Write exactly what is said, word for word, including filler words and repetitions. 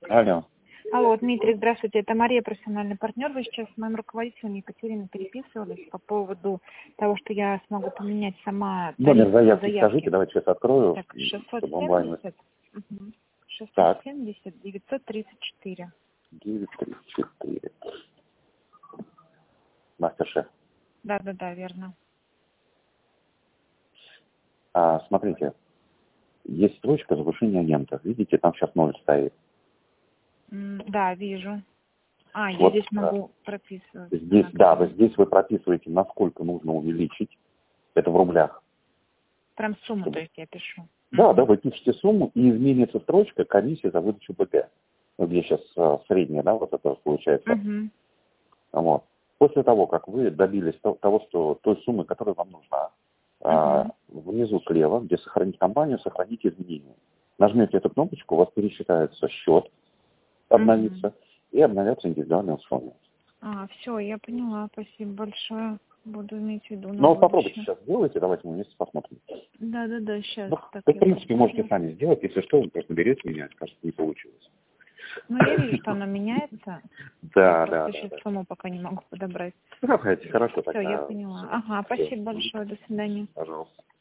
Алло. Алло, Дмитрий, здравствуйте. Это Мария, профессиональный партнер. Вы сейчас с моим руководителем Екатериной переписывались по поводу того, что я смогу поменять сама Номер заявки, заявки. скажите, давайте сейчас открою. Так, шестьсот чтобы онлайн. семьдесят, угу. шестьсот Так. семьдесят, девятьсот тридцать четыре. девятьсот тридцать четыре. Мастер-шеф. Да, да, да, верно. А, смотрите, есть строчка завышения агента. Видите, там сейчас ноль стоит. М, Да, вижу. А, я Вот, здесь да. могу прописывать. Здесь, Так. да, вот здесь вы прописываете, насколько нужно увеличить. Это в рублях. Прям сумму, Чтобы... то есть я пишу. Да, Угу. да, вы пишете сумму, и изменится строчка комиссия за выдачу БГ. Вот где сейчас а, средняя, да, вот это получается. Угу. Вот. После того, как вы добились того, что той суммы, которая вам нужна, а, внизу слева, где сохранить компанию, сохраните изменения. Нажмете эту кнопочку, у вас пересчитается счет, обновится, Угу. и обновятся индивидуальные условия. А, все, я поняла. Спасибо большое. Буду иметь в виду на Ну, вот попробуйте будущее. сейчас сделайте, давайте мы вместе посмотрим. Да, да, да, сейчас. Ну, Так, вы, в я принципе, можете посмотрю. сами сделать, если что, вы просто берете меня, скажете, не получилось. Ну, я вижу, что оно меняется. Да, Я да, просто да, сейчас да. сумму пока не могу подобрать. Давайте, хорошо Все, я тогда. поняла. Ага, спасибо большое. До свидания. Пожалуйста.